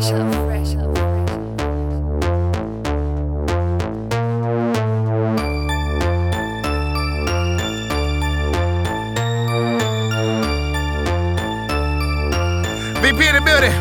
VP in the building.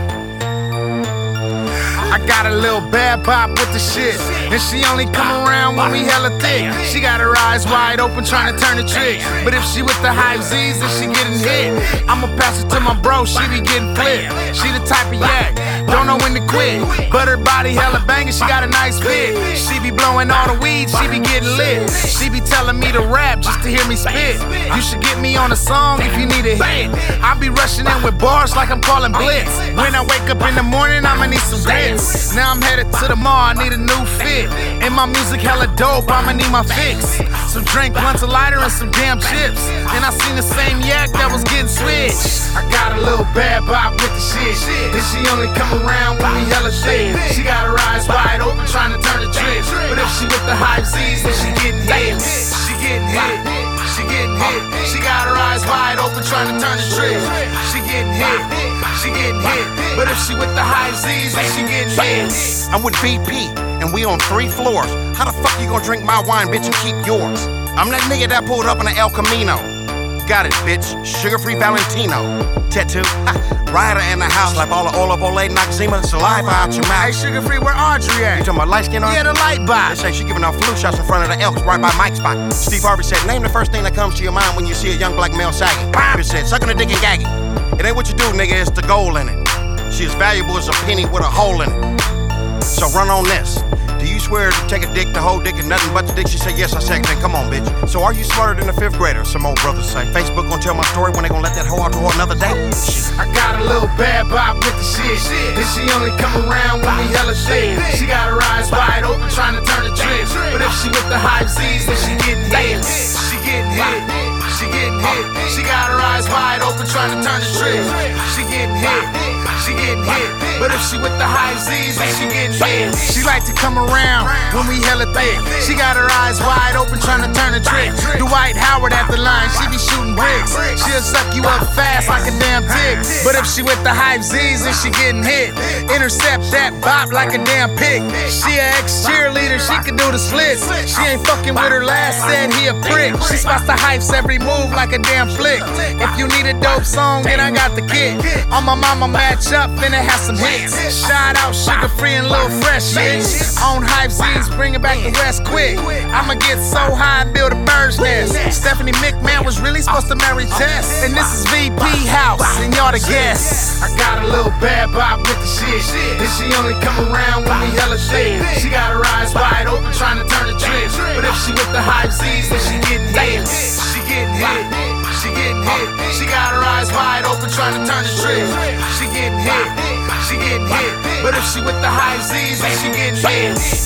I got a little bad pop with the shit, and she only come around when we hella thick. She got her eyes wide open trying to turn the trick, but if she with the hype Z's, then she getting hit. I'ma pass it to my bro, she be getting flipped. She the type of yak, don't know when to quit, but her body hella banging, she got a nice fit. She be blowing all the weed, she be getting lit. She be telling me to rap just to hear me spit. You should get me on a song if you need a hit. I be rushing in with bars like I'm calling blitz. When I wake up in the morning, I'ma need some grits. Now I'm headed to the mall, I need a new fit. And my music hella dope, I'ma need my fix. Some drink, blunts, a lighter, and some damn chips. And I seen the same yak that was getting switched. I got a little bad bop with the shit, and she only come around when we hella thick. She got her eyes wide open trying to turn the trick, but if she with the hype Z's, then she getting hit. She getting hit, she getting hit. She got her eyes wide open trying to turn the trick. She getting hit, she getting hit. But if she with the hype Z's, then she getting hit. I'm with VP, and we on 3 floors. How the fuck you gonna drink my wine, bitch, and keep yours? I'm that nigga that pulled up in the El Camino. Got it, bitch. Sugar-free Valentino. Tattoo. Rider in the house like all the Ola Olay Noxema. Saliva out your mouth. Hey, Sugar-free, where Audrey at? You talking about light skin on? Yeah, the light box. They say she giving out flu shots in front of the Elks right by Mike's spot. Steve Harvey said, name the first thing that comes to your mind when you see a young black male sagging. Bitch said, sucking a dick and gagging. It ain't what you do, nigga, it's the goal in it. She as valuable as a penny with a hole in it. So run on this. Do you swear to take a dick, the whole dick, and nothing but the dick? She said, yes. I said, then come on, bitch. So are you smarter than a 5th grader? Some old brothers say. Facebook gonna tell my story when they gonna let that hoe out to another day? Shit. I got a little bad bop with the shit, and she only come around when we hella thick. She got her eyes wide open trying to turn the trick, but if she with the hype Z's, then she getting hit. She getting hit, she getting hit. She got her eyes wide open trying to turn the trick. She getting hit, she getting hit. But if she with the hype Z's, then she getting hit. She like to come around when we hella thick. She got her eyes wide open trying to turn the trick. Dwight Howard at the line, she be shooting bricks. She'll suck you up fast like a damn tick. But if she with the hype Z's, then she getting hit. Intercept that bop like a damn pig. She a ex-cheerleader, she can do the splits. She ain't fucking with her last, said he a prick. She spots the hypes every move like a damn flick. If you need a dope song, then I got the kit. On my mama match up, finna have some hits. Shout out Sugar-free and Lil Fresh, bitch. On hype Z's, bring it back to West quick. I'ma get so high and build a bird's nest. Stephanie McMahon was really supposed to marry Tess. And this is VP House, and y'all the guests. I got a little bad bop with the shit, and she only come around when we hella thick. She got her eyes wide open trying to turn the trick, but if she with the hype Z's, then she getting hit. She getting hit, she getting hit. She got her eyes wide open trying to turn the trick. She getting hit, she getting hit. But if she with the hype Z's, then she getting hit.